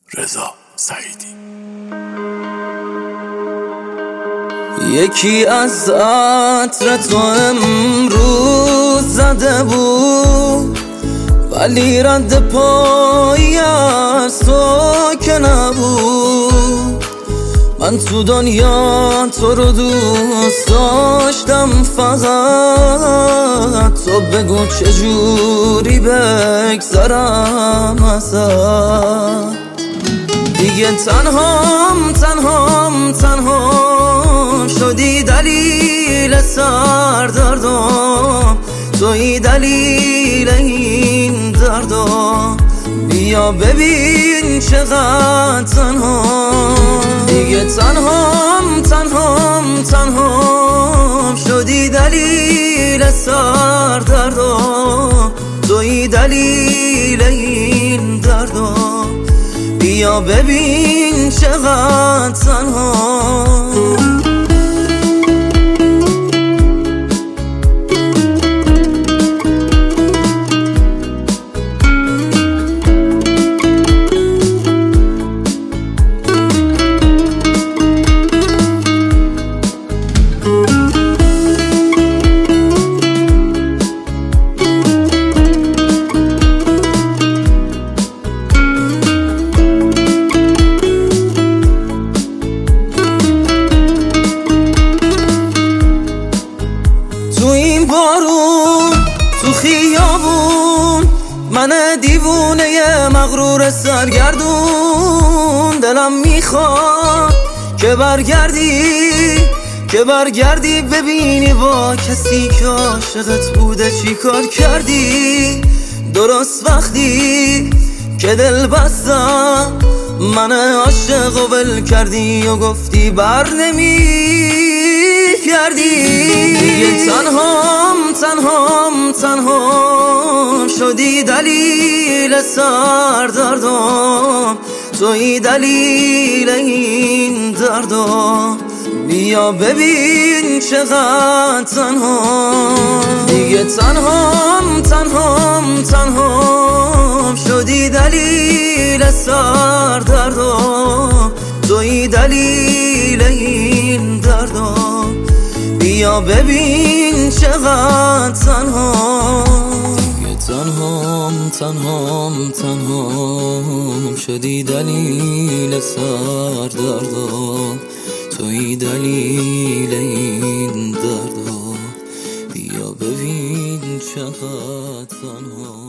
رضا سعیدی. یکی از عطر تو امروز زده بود، ولی رد پایی از تو که نبود. من تو دنیا تو رو دوست داشتم، فقط تو بگو چجوری بگذرم ازت. دیگه تنهام شدی، دلیل سردردم توی دلیل این دردم. بیا ببین چقدر تنهام. دیگه تنهام شدی، دلیل سردردم توی دلیل این دردم. بیا ببین چقدر تنهام. تو خیابون من دیوونه مغرور سرگردون، دلم میخواد که برگردی ببینی با کسی که عاشقت بوده چی کار کردی. درست وقتی که دل بستم من عاشق و ول کردی و گفتی بر نمیگردی. دیگه تنهام شدی، دلیل سردردم توی دلیل این دردم. بیا ببین چقدر تنهام. دیگه تنهام شدی، دلیل سردردم توی دلیل این دردم. بیا ببین چقدر تنهام. دیگه تنهام شدی، دلیل سردردم توی دلیل این دردم. بیا ببین چقدر تنهام.